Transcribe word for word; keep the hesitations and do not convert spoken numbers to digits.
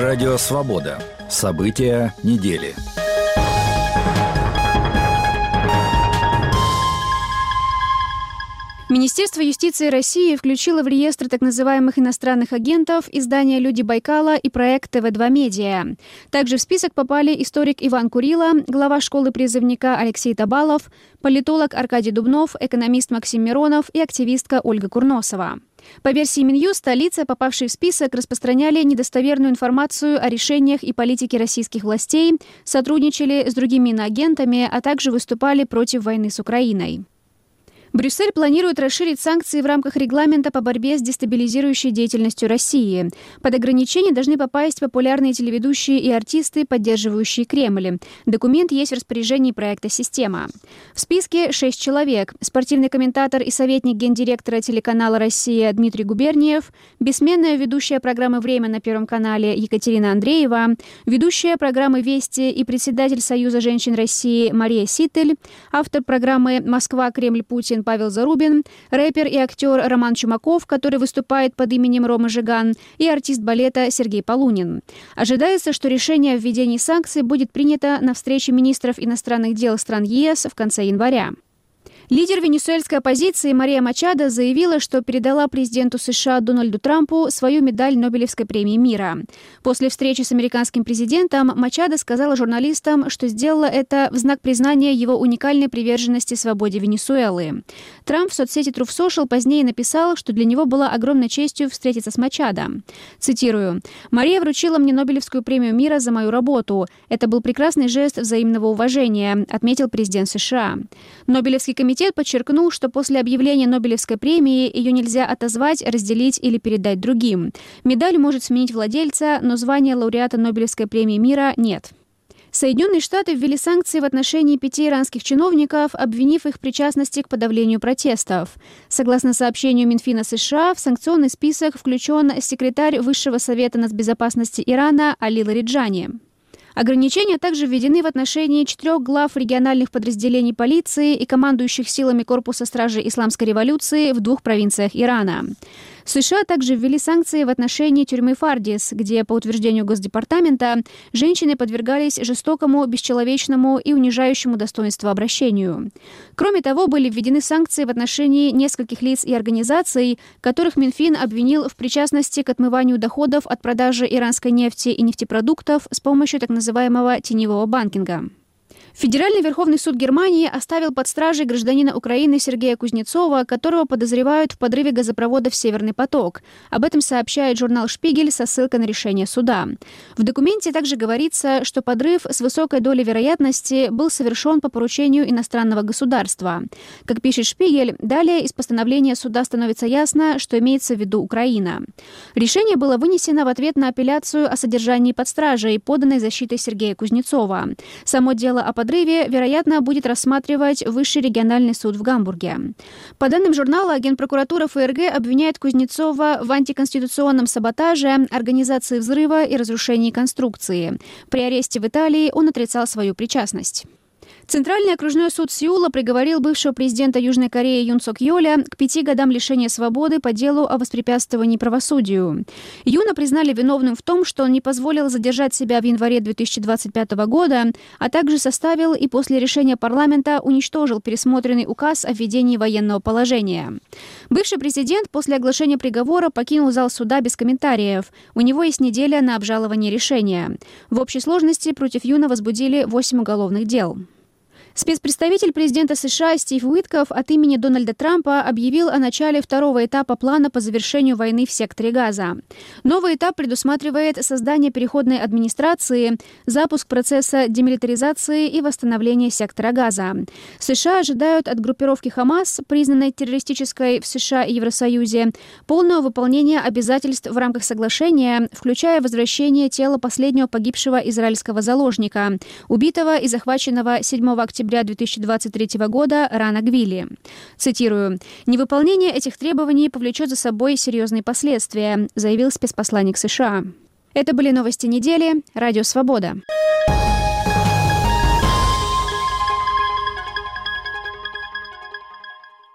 Радио «Свобода». События недели. Министерство юстиции России включило в реестр так называемых иностранных агентов издания «Люди Байкала» и проект тэ вэ два Медиа. Также в список попали историк Иван Курила, глава школы призывника Алексей Табалов, политолог Аркадий Дубнов, экономист Максим Миронов и активистка Ольга Курносова. По версии Минюста, лица, попавшие в список, распространяли недостоверную информацию о решениях и политике российских властей, сотрудничали с другими иноагентами, а также выступали против войны с Украиной. Брюссель планирует расширить санкции в рамках регламента по борьбе с дестабилизирующей деятельностью России. Под ограничения должны попасть популярные телеведущие и артисты, поддерживающие Кремль. Документ есть в распоряжении проекта «Система». В списке шесть человек. Спортивный комментатор и советник гендиректора телеканала «Россия» Дмитрий Губерниев, бессменная ведущая программы «Время» на Первом канале Екатерина Андреева, ведущая программы «Вести» и председатель Союза женщин России Мария Ситель, автор программы «Москва, Кремль, Путин» Павел Зарубин, рэпер и актер Роман Чумаков, который выступает под именем Рома Жиган, и артист балета Сергей Полунин. Ожидается, что решение о введении санкций будет принято на встрече министров иностранных дел стран е эс в конце января. Лидер венесуэльской оппозиции Мария Мачадо заявила, что передала президенту США Дональду Трампу свою медаль Нобелевской премии мира. После встречи с американским президентом Мачадо сказала журналистам, что сделала это в знак признания его уникальной приверженности свободе Венесуэлы. Трамп в соцсети Truth Social позднее написал, что для него было огромной честью встретиться с Мачадо. Цитирую: «Мария вручила мне Нобелевскую премию мира за мою работу. Это был прекрасный жест взаимного уважения», отметил президент США. Нобелевский комитет Комитет подчеркнул, что после объявления Нобелевской премии ее нельзя отозвать, разделить или передать другим. Медаль может сменить владельца, но звания лауреата Нобелевской премии мира нет. Соединенные Штаты ввели санкции в отношении пяти иранских чиновников, обвинив их в причастности к подавлению протестов. Согласно сообщению Минфина США, в санкционный список включен секретарь Высшего совета нацбезопасности Ирана Али Лариджани. Ограничения также введены в отношении четырех глав региональных подразделений полиции и командующих силами Корпуса стражи Исламской революции в двух провинциях Ирана. США также ввели санкции в отношении тюрьмы Фардис, где, по утверждению Госдепартамента, женщины подвергались жестокому, бесчеловечному и унижающему достоинство обращению. Кроме того, были введены санкции в отношении нескольких лиц и организаций, которых Минфин обвинил в причастности к отмыванию доходов от продажи иранской нефти и нефтепродуктов с помощью так называемого теневого банкинга. Федеральный Верховный суд Германии оставил под стражей гражданина Украины Сергея Кузнецова, которого подозревают в подрыве газопроводов «Северный поток». Об этом сообщает журнал «Шпигель» со ссылкой на решение суда. В документе также говорится, что подрыв с высокой долей вероятности был совершен по поручению иностранного государства. Как пишет «Шпигель», далее из постановления суда становится ясно, что имеется в виду Украина. Решение было вынесено в ответ на апелляцию о содержании под стражей, поданной защитой Сергея Кузнецова. Само дело о подрыве, вероятно, будет рассматривать Высший региональный суд в Гамбурге. По данным журнала, Генпрокуратура эф эр гэ обвиняет Кузнецова в антиконституционном саботаже, организации взрыва и разрушении конструкции. При аресте в Италии он отрицал свою причастность. Центральный окружной суд Сеула приговорил бывшего президента Южной Кореи Юн Сок Йоля к пяти годам лишения свободы по делу о воспрепятствовании правосудию. Юна признали виновным в том, что он не позволил задержать себя в январе две тысячи двадцать пятого года, а также составил и после решения парламента уничтожил пересмотренный указ о введении военного положения. Бывший президент после оглашения приговора покинул зал суда без комментариев. У него есть неделя на обжалование решения. В общей сложности против Юна возбудили восемь уголовных дел. Спецпредставитель президента США Стив Уитков от имени Дональда Трампа объявил о начале второго этапа плана по завершению войны в секторе Газа. Новый этап предусматривает создание переходной администрации, запуск процесса демилитаризации и восстановления сектора Газа. США ожидают от группировки Хамас, признанной террористической в США и Евросоюзе, полного выполнения обязательств в рамках соглашения, включая возвращение тела последнего погибшего израильского заложника, убитого и захваченного седьмого октября две тысячи двадцать третьего года Рана Гвили. Цитирую: «Невыполнение этих требований повлечет за собой серьезные последствия», заявил спецпосланник США. Это были новости недели. Радио «Свобода».